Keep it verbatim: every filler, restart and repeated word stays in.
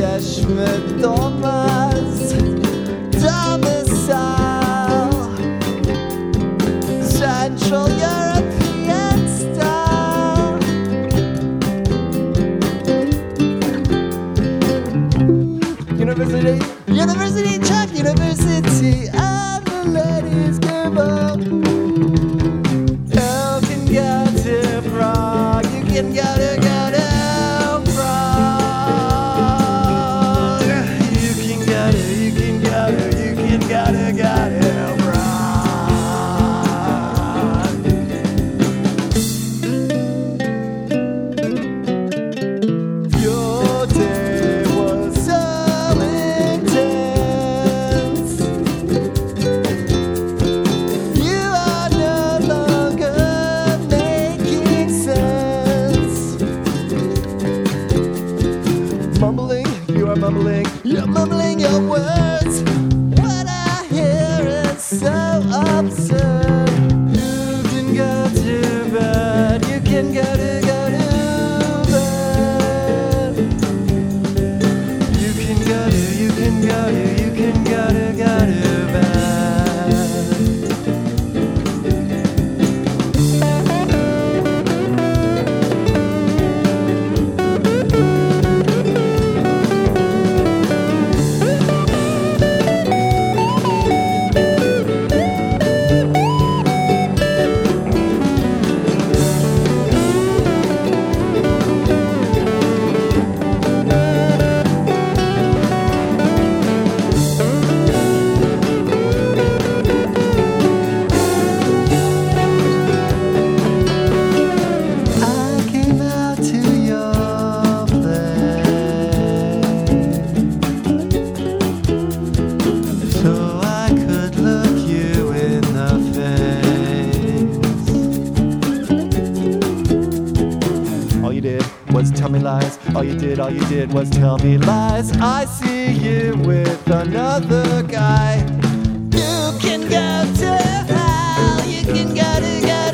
Schmidt Thomas domicile, Central European style. University, University, Czech University, and the ladies give up. You can go to Prague, you can go to, go to Prague. You can go to, you can go to, you can go to, go to Prague. Your day was so intense. You are no longer making sense. Mumbling, you are mumbling, you're mumbling your words. What I hear is so absurd. You can go to bed, you can go to, go to bed. You can go to, you can go to, you can go to, go to bed. I came out to your place so I could look you in the face. All you did was tell me lies. All you did, all you did was tell me lies. I see you with another guy. You can go to hell. You can go to, go